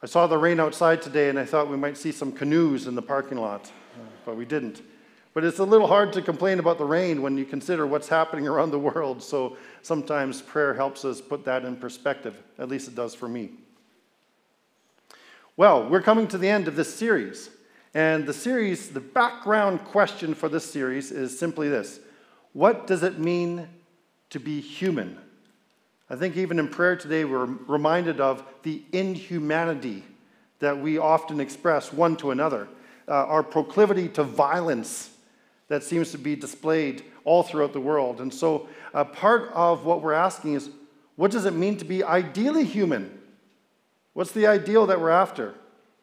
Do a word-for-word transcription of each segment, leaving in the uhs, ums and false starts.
I saw the rain outside today and I thought we might see some canoes in the parking lot, but we didn't. But it's a little hard to complain about the rain when you consider what's happening around the world, so sometimes prayer helps us put that in perspective. At least it does for me. Well, we're coming to the end of this series, and the series, the background question for this series is simply this: what does it mean to be human? I think even in prayer today, we're reminded of the inhumanity that we often express one to another, uh, our proclivity to violence that seems to be displayed all throughout the world. And so uh, part of what we're asking is, what does it mean to be ideally human? What's the ideal that we're after?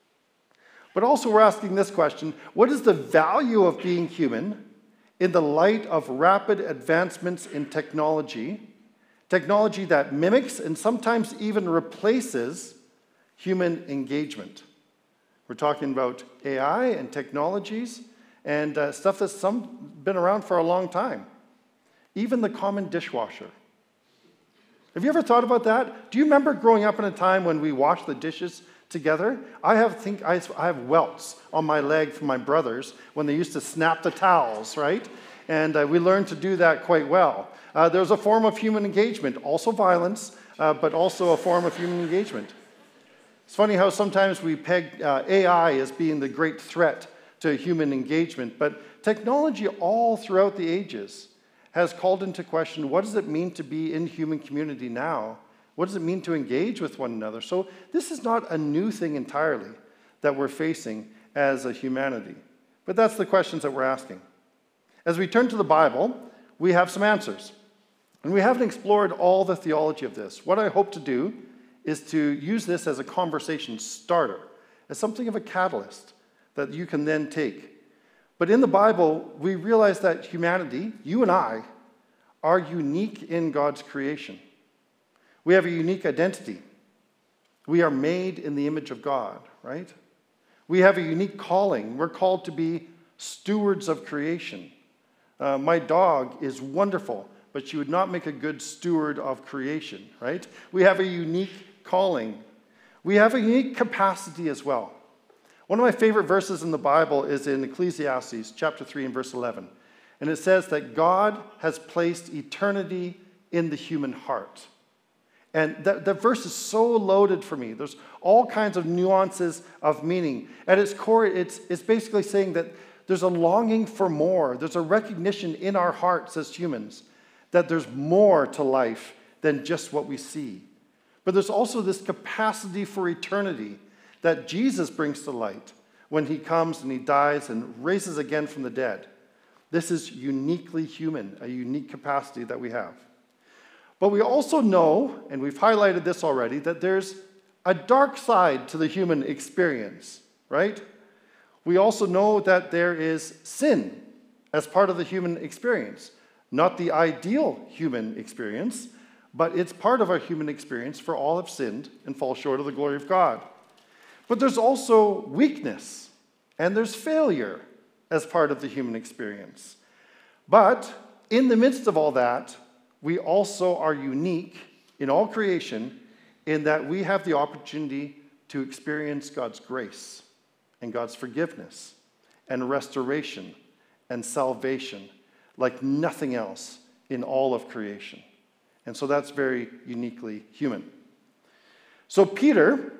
But also we're asking this question: what is the value of being human in the light of rapid advancements in technology, technology that mimics and sometimes even replaces human engagement? We're talking about A I and technologies and uh, stuff that's some, been around for a long time. Even the common dishwasher. Have you ever thought about that? Do you remember growing up in a time when we washed the dishes together? I have think I have welts on my leg from my brothers when they used to snap the towels, right? And uh, we learned to do that quite well. Uh, there's a form of human engagement, also violence, uh, but also a form of human engagement. It's funny how sometimes we peg uh, A I as being the great threat to human engagement, but technology all throughout the ages has called into question, what does it mean to be in human community now? What does it mean to engage with one another? So this is not a new thing entirely that we're facing as a humanity, but that's the questions that we're asking. As we turn to the Bible, we have some answers, and we haven't explored all the theology of this. What I hope to do is to use this as a conversation starter, as something of a catalyst that you can then take. But in the Bible, we realize that humanity, you and I, are unique in God's creation. We have a unique identity. We are made in the image of God, right? We have a unique calling. We're called to be stewards of creation. Uh, my dog is wonderful, but she would not make a good steward of creation, right? We have a unique calling. We have a unique capacity as well. One of my favorite verses in the Bible is in Ecclesiastes chapter three and verse eleven. And it says that God has placed eternity in the human heart. And that, that verse is so loaded for me. There's all kinds of nuances of meaning. At its core, it's, it's basically saying that there's a longing for more. There's a recognition in our hearts as humans that there's more to life than just what we see. But there's also this capacity for eternity that Jesus brings to light when he comes and he dies and raises again from the dead. This is uniquely human, a unique capacity that we have. But we also know, and we've highlighted this already, that there's a dark side to the human experience, right? We also know that there is sin as part of the human experience. Not the ideal human experience, but it's part of our human experience, for all have sinned and fall short of the glory of God. But there's also weakness, and there's failure as part of the human experience. But in the midst of all that, we also are unique in all creation in that we have the opportunity to experience God's grace and God's forgiveness and restoration and salvation like nothing else in all of creation. And so that's very uniquely human. So Peter,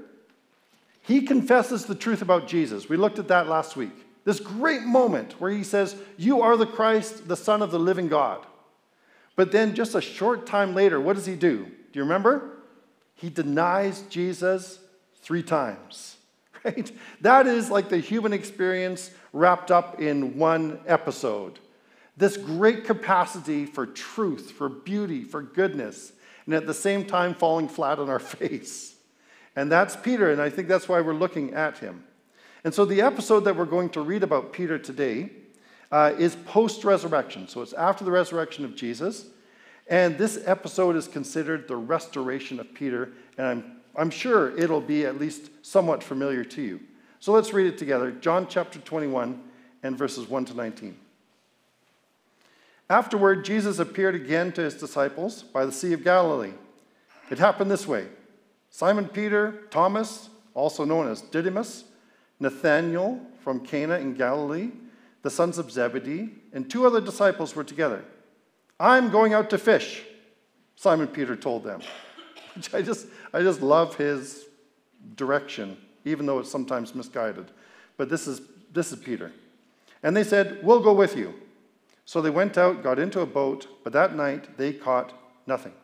he confesses the truth about Jesus. We looked at that last week. This great moment where he says, "You are the Christ, the Son of the living God." But then just a short time later, what does he do? Do you remember? He denies Jesus three times, right? That is like the human experience wrapped up in one episode. This great capacity for truth, for beauty, for goodness, and at the same time falling flat on our face. And that's Peter, and I think that's why we're looking at him. And so the episode that we're going to read about Peter today uh, is post-resurrection. So it's after the resurrection of Jesus. And this episode is considered the restoration of Peter. And I'm, I'm sure it'll be at least somewhat familiar to you. So let's read it together. John chapter twenty-one and verses one to nineteen. Afterward, Jesus appeared again to his disciples by the Sea of Galilee. It happened this way. Simon Peter, Thomas, also known as Didymus, Nathanael from Cana in Galilee, the sons of Zebedee, and two other disciples were together. "I'm going out to fish," Simon Peter told them. Which I just, I just love his direction, even though it's sometimes misguided. But this is, this is Peter. And they said, "We'll go with you." So they went out, got into a boat, but that night they caught nothing.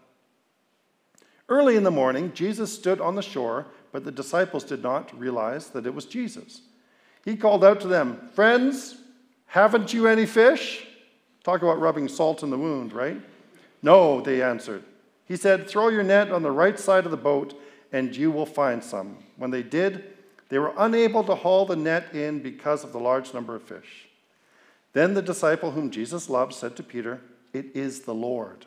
Early in the morning, Jesus stood on the shore, but the disciples did not realize that it was Jesus. He called out to them, "Friends, haven't you any fish?" Talk about rubbing salt in the wound, right? "No," they answered. He said, "Throw your net on the right side of the boat, and you will find some." When they did, they were unable to haul the net in because of the large number of fish. Then the disciple whom Jesus loved said to Peter, "It is the Lord."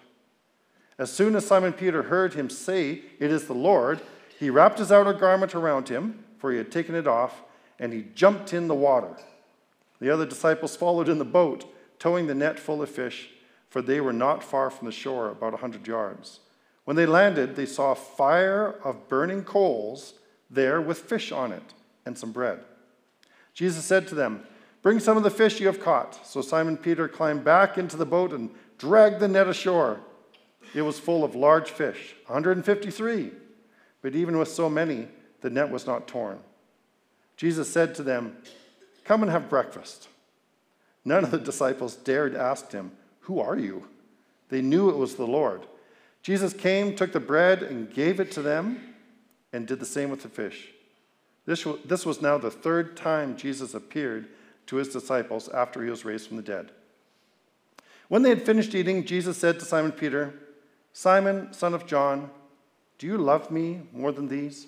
As soon as Simon Peter heard him say, "It is the Lord," he wrapped his outer garment around him, for he had taken it off, and he jumped in the water. The other disciples followed in the boat, towing the net full of fish, for they were not far from the shore, about a hundred yards. When they landed, they saw a fire of burning coals there with fish on it and some bread. Jesus said to them, "Bring some of the fish you have caught." So Simon Peter climbed back into the boat and dragged the net ashore. It was full of large fish, one hundred fifty-three. But even with so many, the net was not torn. Jesus said to them, "Come and have breakfast." None of the disciples dared ask him, "Who are you?" They knew it was the Lord. Jesus came, took the bread, and gave it to them, and did the same with the fish. This was, this was now the third time Jesus appeared to his disciples after he was raised from the dead. When they had finished eating, Jesus said to Simon Peter, "Simon, son of John, do you love me more than these?"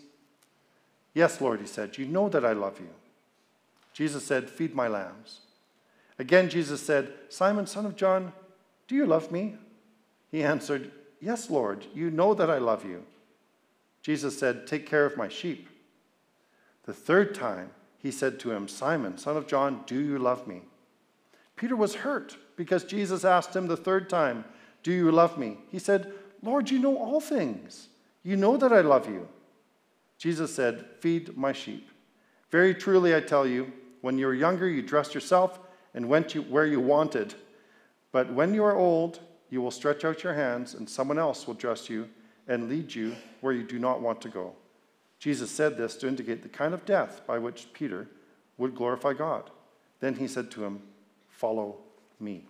"Yes, Lord," he said, "you know that I love you." Jesus said, "Feed my lambs." Again, Jesus said, "Simon, son of John, do you love me?" He answered, "Yes, Lord, you know that I love you." Jesus said, "Take care of my sheep." The third time, he said to him, "Simon, son of John, do you love me?" Peter was hurt because Jesus asked him the third time, "Do you love me?" He said, "Lord, you know all things. You know that I love you." Jesus said, "Feed my sheep. Very truly I tell you, when you were younger, you dressed yourself and went to where you wanted. But when you are old, you will stretch out your hands, and someone else will dress you and lead you where you do not want to go." Jesus said this to indicate the kind of death by which Peter would glorify God. Then he said to him, "Follow me."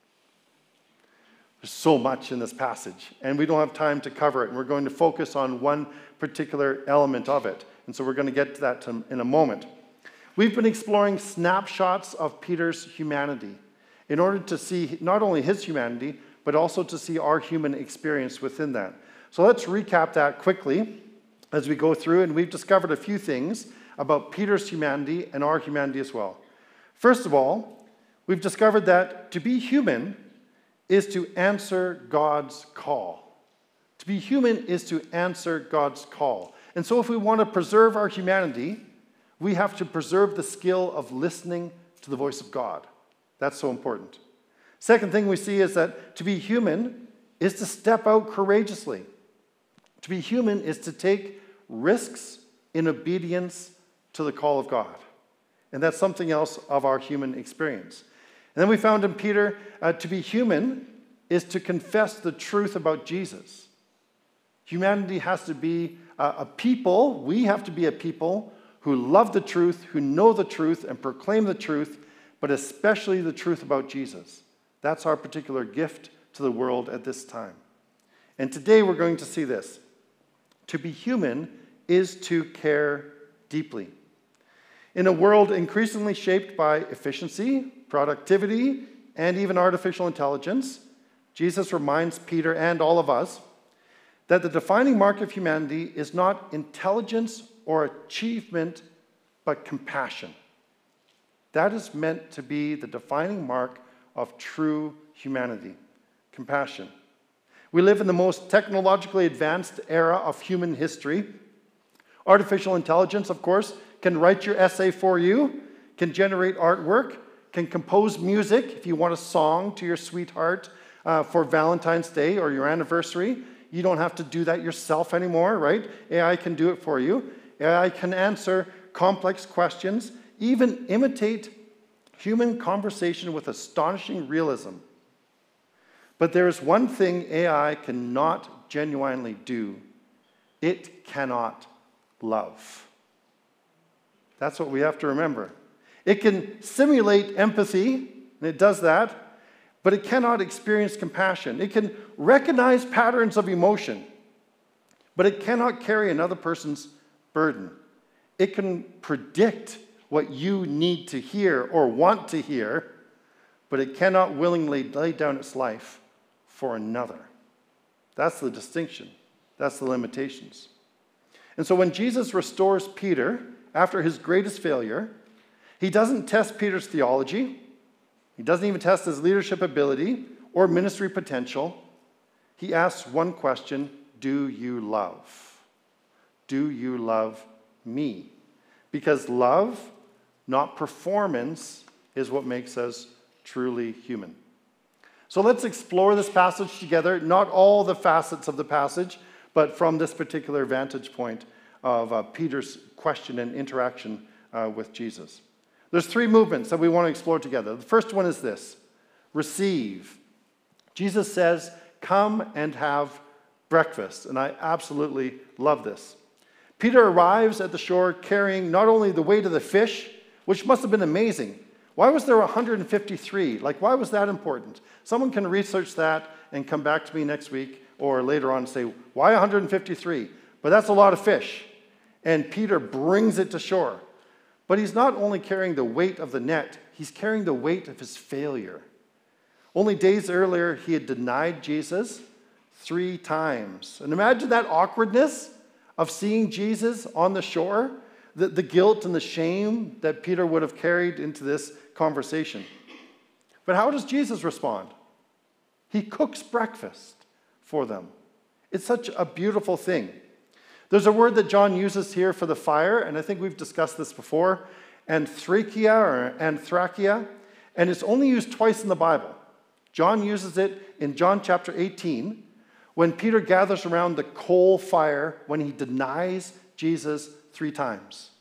There's so much in this passage, and we don't have time to cover it, and we're going to focus on one particular element of it. And so we're going to get to that in a moment. We've been exploring snapshots of Peter's humanity in order to see not only his humanity, but also to see our human experience within that. So let's recap that quickly as we go through, and we've discovered a few things about Peter's humanity and our humanity as well. First of all, we've discovered that to be human is to answer God's call. To be human is to answer God's call. And so if we want to preserve our humanity, we have to preserve the skill of listening to the voice of God. That's so important. Second thing we see is that to be human is to step out courageously. To be human is to take risks in obedience to the call of God. And that's something else of our human experience. And then we found in Peter, uh, to be human is to confess the truth about Jesus. Humanity has to be uh, a people, we have to be a people who love the truth, who know the truth and proclaim the truth, but especially the truth about Jesus. That's our particular gift to the world at this time. And today we're going to see this. To be human is to care deeply. In a world increasingly shaped by efficiency, productivity, and even artificial intelligence, Jesus reminds Peter and all of us that the defining mark of humanity is not intelligence or achievement, but compassion. That is meant to be the defining mark of true humanity, compassion. We live in the most technologically advanced era of human history. Artificial intelligence, of course, can write your essay for you, can generate artwork, can compose music if you want a song to your sweetheart uh, for Valentine's Day or your anniversary. You don't have to do that yourself anymore, right? A I can do it for you. A I can answer complex questions, even imitate human conversation with astonishing realism. But there is one thing A I cannot genuinely do. It cannot love. That's what we have to remember. It can simulate empathy, and it does that, but it cannot experience compassion. It can recognize patterns of emotion, but it cannot carry another person's burden. It can predict what you need to hear or want to hear, but it cannot willingly lay down its life for another. That's the distinction. That's the limitations. And so when Jesus restores Peter after his greatest failure, he doesn't test Peter's theology. He doesn't even test his leadership ability or ministry potential. He asks one question: do you love? Do you love me? Because love, not performance, is what makes us truly human. So let's explore this passage together, not all the facets of the passage, but from this particular vantage point of uh, Peter's question and interaction uh, with Jesus. There's three movements that we want to explore together. The first one is this: receive. Jesus says, come and have breakfast. And I absolutely love this. Peter arrives at the shore carrying not only the weight of the fish, which must have been amazing. Why was there one hundred fifty-three? Like, why was that important? Someone can research that and come back to me next week or later on and say, why one hundred fifty-three? But that's a lot of fish. And Peter brings it to shore. But he's not only carrying the weight of the net, he's carrying the weight of his failure. Only days earlier, he had denied Jesus three times. And imagine that awkwardness of seeing Jesus on the shore, the, the guilt and the shame that Peter would have carried into this conversation. But how does Jesus respond? He cooks breakfast for them. It's such a beautiful thing. There's a word that John uses here for the fire, and I think we've discussed this before, anthrakia or anthrakia, and it's only used twice in the Bible. John uses it in John chapter eighteen, when Peter gathers around the coal fire when he denies Jesus three times.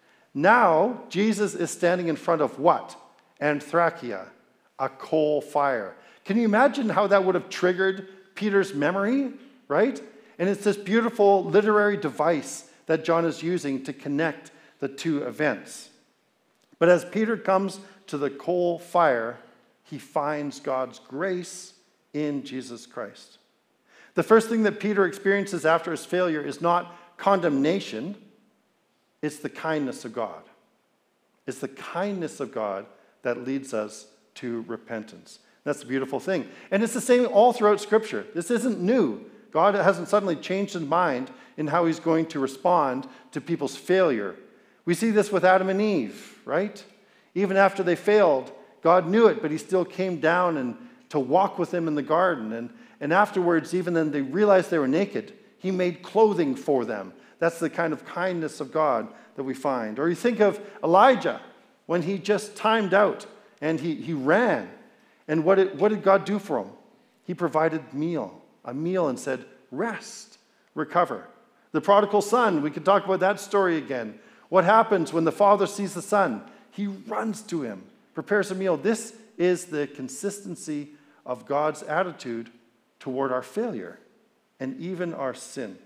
Now, Jesus is standing in front of what? Anthrakia, a coal fire. Can you imagine how that would have triggered Peter's memory, right? And it's this beautiful literary device that John is using to connect the two events. But as Peter comes to the coal fire, he finds God's grace in Jesus Christ. The first thing that Peter experiences after his failure is not condemnation, it's the kindness of God. It's the kindness of God that leads us to repentance. That's the beautiful thing. And it's the same all throughout Scripture. This isn't new. God hasn't suddenly changed his mind in how he's going to respond to people's failure. We see this with Adam and Eve, right? Even after they failed, God knew it, but he still came down and to walk with them in the garden. And, and afterwards, even then they realized they were naked, he made clothing for them. That's the kind of kindness of God that we find. Or you think of Elijah, when he just timed out and he, he ran. And what did, what did God do for him? He provided meal. a meal and said, rest, recover. The prodigal son, we could talk about that story again. What happens when the father sees the son? He runs to him, prepares a meal. This is the consistency of God's attitude toward our failure and even our sin.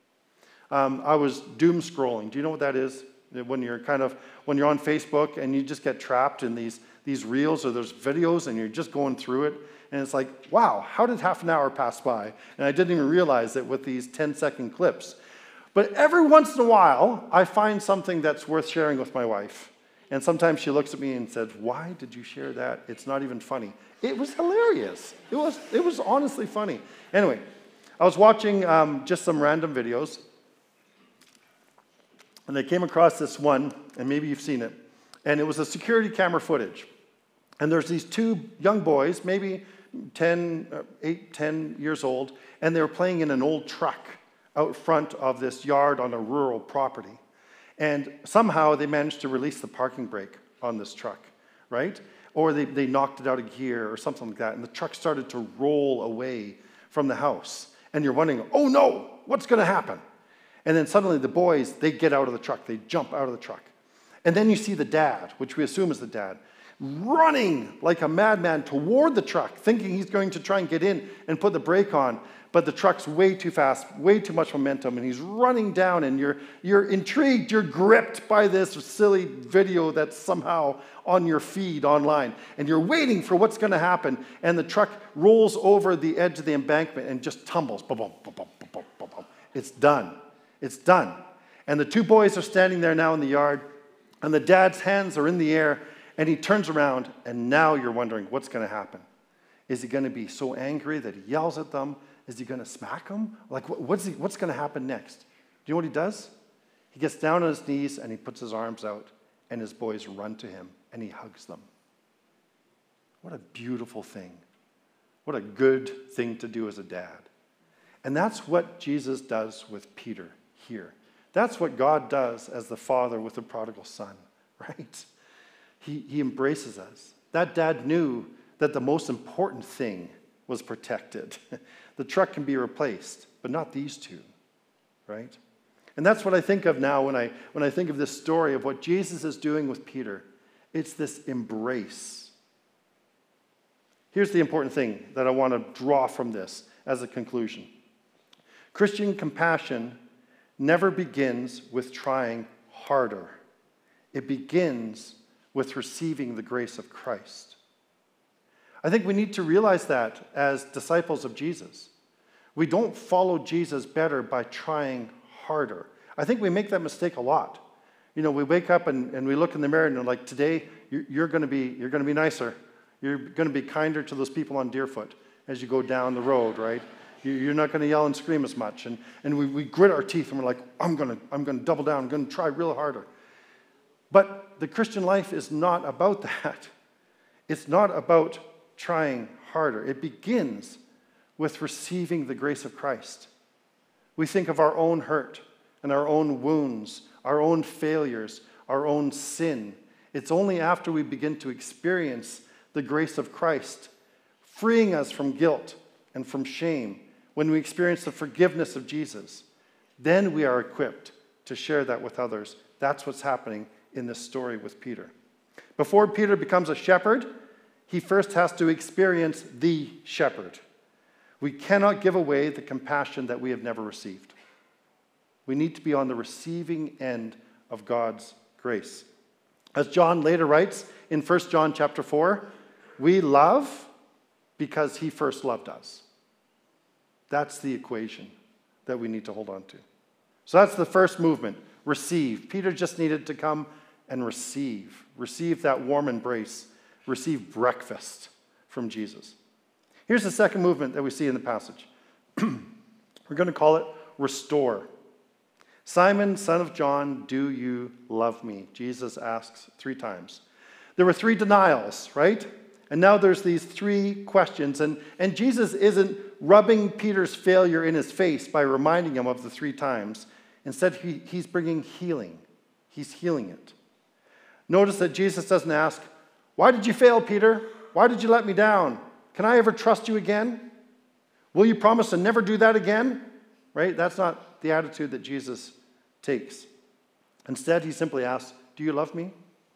Um, I was doom scrolling. Do you know what that is? When you're kind of, when you're on Facebook and you just get trapped in these, these reels or there's videos and you're just going through it. And it's like, wow, how did half an hour pass by? And I didn't even realize it with these ten-second clips. But every once in a while, I find something that's worth sharing with my wife. And sometimes she looks at me and says, why did you share that? It's not even funny. It was hilarious. It was, it was honestly funny. Anyway, I was watching um, just some random videos. And I came across this one, and maybe you've seen it. And it was a security camera footage. And there's these two young boys, maybe ten, eight, ten years old, and they were playing in an old truck out front of this yard on a rural property. And somehow they managed to release the parking brake on this truck, right? Or they, they knocked it out of gear or something like that, and the truck started to roll away from the house. And you're wondering, oh no, what's going to happen? And then suddenly the boys, they get out of the truck. They jump out of the truck. And then you see the dad, which we assume is the dad, running like a madman toward the truck, thinking he's going to try and get in and put the brake on. But the truck's way too fast, way too much momentum, and he's running down, and you're, you're intrigued, you're gripped by this silly video that's somehow on your feed online. And you're waiting for what's going to happen, and the truck rolls over the edge of the embankment and just tumbles. Boom, boom, boom, boom, boom, boom, boom. It's done. It's done. And the two boys are standing there now in the yard, and the dad's hands are in the air, and he turns around, and now you're wondering what's going to happen. Is he going to be so angry that he yells at them? Is he going to smack them? Like, what's, he, what's going to happen next? Do you know what he does? He gets down on his knees, and he puts his arms out, and his boys run to him, and he hugs them. What a beautiful thing. What a good thing to do as a dad. And that's what Jesus does with Peter here. That's what God does as the father with the prodigal son, right? He, he embraces us. That dad knew that the most important thing was protected. The truck can be replaced, but not these two, right? And that's what I think of now when I, when I think of this story of what Jesus is doing with Peter. It's this embrace. Here's the important thing that I want to draw from this as a conclusion. Christian compassion never begins with trying harder. It begins with receiving the grace of Christ. I think we need to realize that as disciples of Jesus. We don't follow Jesus better by trying harder. I think we make that mistake a lot. You know, we wake up and, and we look in the mirror and we're like, today you're, you're going to be you're going to be nicer. You're going to be kinder to those people on Deerfoot as you go down the road, right? You're not going to yell and scream as much. And, and we, we grit our teeth and we're like, I'm going to I'm going to double down. I'm going to try real harder. But the Christian life is not about that. It's not about trying harder. It begins with receiving the grace of Christ. We think of our own hurt and our own wounds, our own failures, our own sin. It's only after we begin to experience the grace of Christ, freeing us from guilt and from shame, when we experience the forgiveness of Jesus, then we are equipped to share that with others. That's what's happening in this story with Peter. Before Peter becomes a shepherd, he first has to experience the shepherd. We cannot give away the compassion that we have never received. We need to be on the receiving end of God's grace. As John later writes in First John chapter four, we love because he first loved us. That's the equation that we need to hold on to. So that's the first movement, receive. Peter just needed to come and receive. Receive that warm embrace. Receive breakfast from Jesus. Here's the second movement that we see in the passage. We're going to call it restore. Simon, son of John, do you love me? Jesus asks three times. There were three denials, right? And now there's these three questions. And, and Jesus isn't rubbing Peter's failure in his face by reminding him of the three times. Instead, he, he's bringing healing. He's healing it. Notice that Jesus doesn't ask, why did you fail, Peter? Why did you let me down? Can I ever trust you again? Will you promise to never do that again? Right? That's not the attitude that Jesus takes. Instead, he simply asks, do you love me?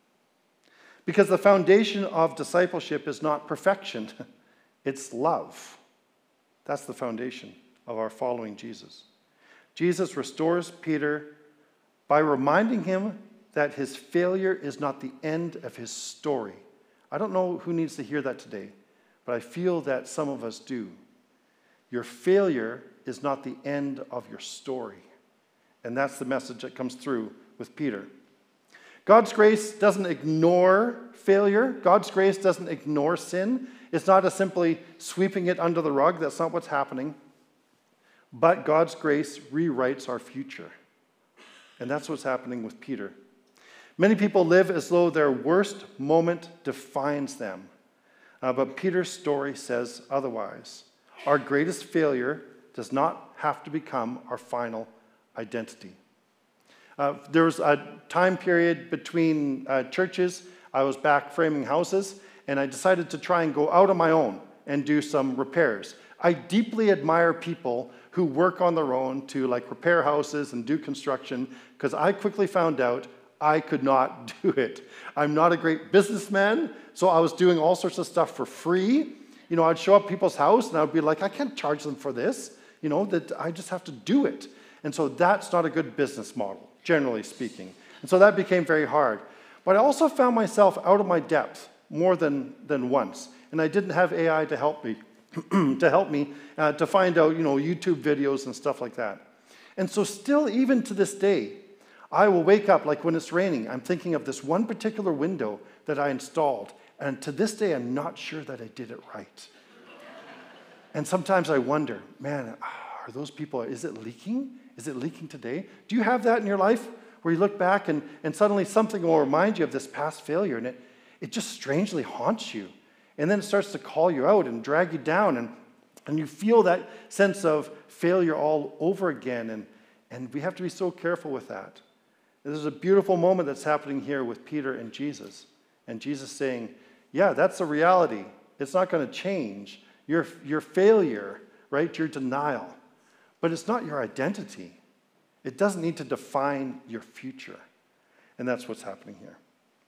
Because the foundation of discipleship is not perfection, it's love. That's the foundation of our following Jesus. Jesus restores Peter by reminding him that his failure is not the end of his story. I don't know who needs to hear that today, but I feel that some of us do. Your failure is not the end of your story. And that's the message that comes through with Peter. God's grace doesn't ignore failure. God's grace doesn't ignore sin. It's not a simply sweeping it under the rug. That's not what's happening. But God's grace rewrites our future. And that's what's happening with Peter. Many people live as though their worst moment defines them. Uh, but Peter's story says otherwise. Our greatest failure does not have to become our final identity. Uh, there was a time period between uh, churches. I was back framing houses, and I decided to try and go out on my own and do some repairs. I deeply admire people who work on their own to like repair houses and do construction, because I quickly found out I could not do it. I'm not a great businessman, so I was doing all sorts of stuff for free. You know, I'd show up at people's house and I'd be like, I can't charge them for this. You know, that I just have to do it. And so that's not a good business model, generally speaking. And so that became very hard. But I also found myself out of my depth more than, than once. And I didn't have A I to help me, to help me uh, to find out, you know, YouTube videos and stuff like that. And so still, even to this day, I will wake up, like when it's raining, I'm thinking of this one particular window that I installed. And to this day, I'm not sure that I did it right. And sometimes I wonder, man, are those people, is it leaking? Is it leaking today? Do you have that in your life where you look back and, and suddenly something will remind you of this past failure and it, it just strangely haunts you? And then it starts to call you out and drag you down and, and you feel that sense of failure all over again. And, and we have to be so careful with that. There's a beautiful moment that's happening here with Peter and Jesus. And Jesus saying, yeah, that's a reality. It's not going to change. Your, your failure, right, your denial. But it's not your identity. It doesn't need to define your future. And that's what's happening here.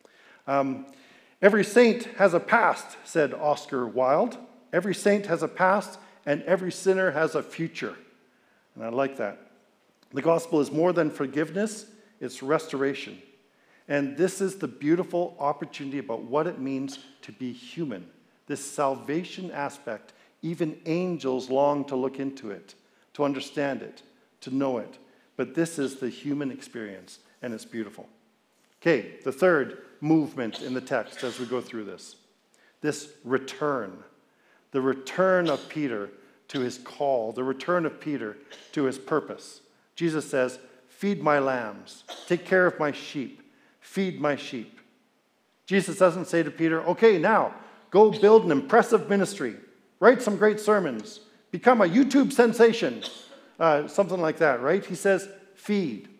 Um, every saint has a past, said Oscar Wilde. Every saint has a past, and every sinner has a future. And I like that. The gospel is more than forgiveness. It's restoration. And this is the beautiful opportunity about what it means to be human. This salvation aspect, even angels long to look into it, to understand it, to know it. But this is the human experience, and it's beautiful. Okay, the third movement in the text as we go through this. This return. The return of Peter to his call. The return of Peter to his purpose. Jesus says, feed my lambs, take care of my sheep, feed my sheep. Jesus doesn't say to Peter, okay, now go build an impressive ministry, write some great sermons, become a YouTube sensation, uh, something like that, right? He says, feed,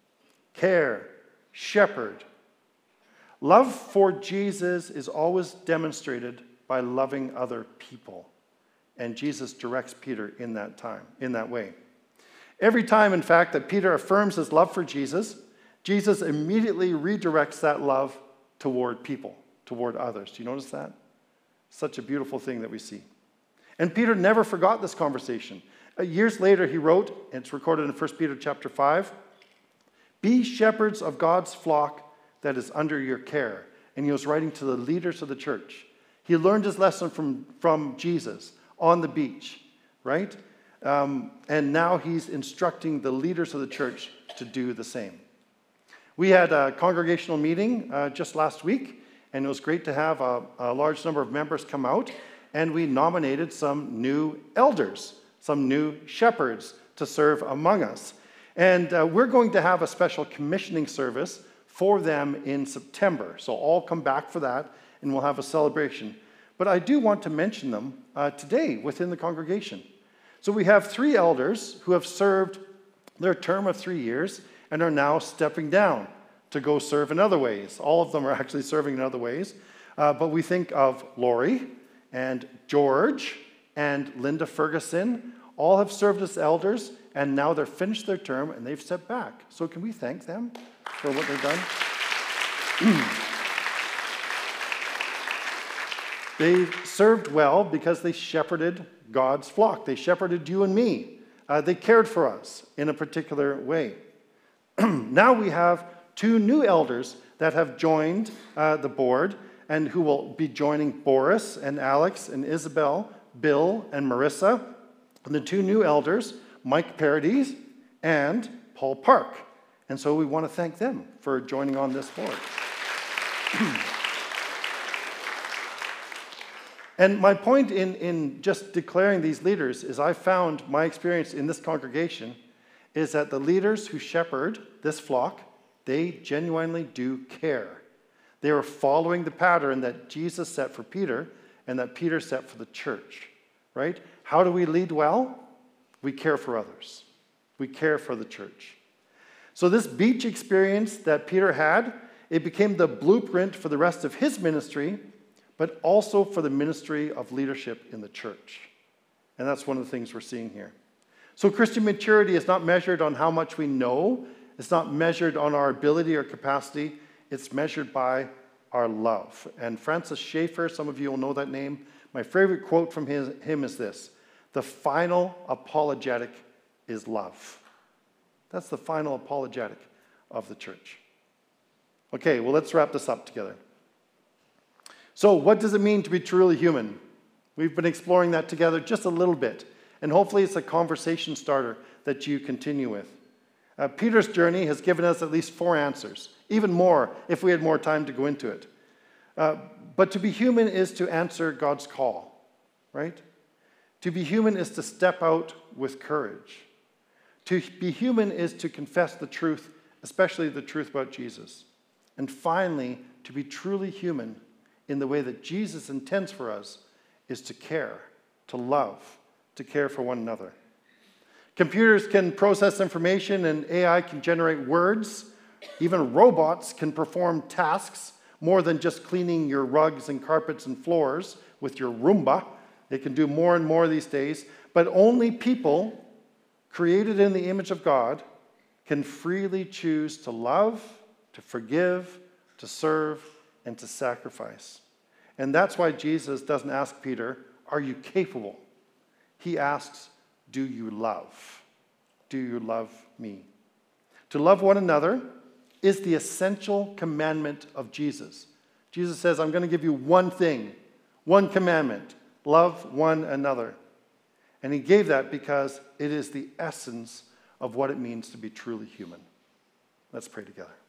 care, shepherd. Love for Jesus is always demonstrated by loving other people. And Jesus directs Peter in that time, in that way. Every time, in fact, that Peter affirms his love for Jesus, Jesus immediately redirects that love toward people, toward others. Do you notice that? Such a beautiful thing that we see. And Peter never forgot this conversation. Uh, years later, he wrote, and it's recorded in First Peter chapter five, be shepherds of God's flock that is under your care. And he was writing to the leaders of the church. He learned his lesson from, from Jesus on the beach, right? Um, and now he's instructing the leaders of the church to do the same. We had a congregational meeting uh, just last week, and it was great to have a, a large number of members come out, and we nominated some new elders, some new shepherds to serve among us. And uh, we're going to have a special commissioning service for them in September. So all come back for that, and we'll have a celebration. But I do want to mention them uh, today within the congregation. So we have three elders who have served their term of three years and are now stepping down to go serve in other ways. All of them are actually serving in other ways. Uh, but we think of Lori and George and Linda Ferguson. All have served as elders, and now they're finished their term and they've stepped back. So can we thank them for what they've done? They served well because they shepherded God's flock. They shepherded you and me. Uh, they cared for us in a particular way. Now we have two new elders that have joined uh, the board and who will be joining Boris and Alex and Isabel, Bill and Marissa, and the two new elders, Mike Paradis and Paul Park. And so we want to thank them for joining on this board. And my point in, in just declaring these leaders is I found my experience in this congregation is that the leaders who shepherd this flock, they genuinely do care. They are following the pattern that Jesus set for Peter and that Peter set for the church, right? How do we lead well? We care for others. We care for the church. So this beach experience that Peter had, it became the blueprint for the rest of his ministry, but also for the ministry of leadership in the church. And that's one of the things we're seeing here. So Christian maturity is not measured on how much we know. It's not measured on our ability or capacity. It's measured by our love. And Francis Schaeffer, some of you will know that name. My favorite quote from his, him is this: "The final apologetic is love." That's the final apologetic of the church. Okay, well, let's wrap this up together. So what does it mean to be truly human? We've been exploring that together just a little bit. And hopefully it's a conversation starter that you continue with. Uh, Peter's journey has given us at least four answers, even more if we had more time to go into it. Uh, but to be human is to answer God's call, right? To be human is to step out with courage. To be human is to confess the truth, especially the truth about Jesus. And finally, to be truly human in the way that Jesus intends for us is to care, to love, to care for one another. Computers can process information and A I can generate words. Even robots can perform tasks more than just cleaning your rugs and carpets and floors with your Roomba. They can do more and more these days. But only people created in the image of God can freely choose to love, to forgive, to serve, and to sacrifice. And that's why Jesus doesn't ask Peter, "Are you capable?" He asks, "Do you love? Do you love me?" To love one another is the essential commandment of Jesus. Jesus says, "I'm going to give you one thing, one commandment. Love one another." And he gave that because it is the essence of what it means to be truly human. Let's pray together.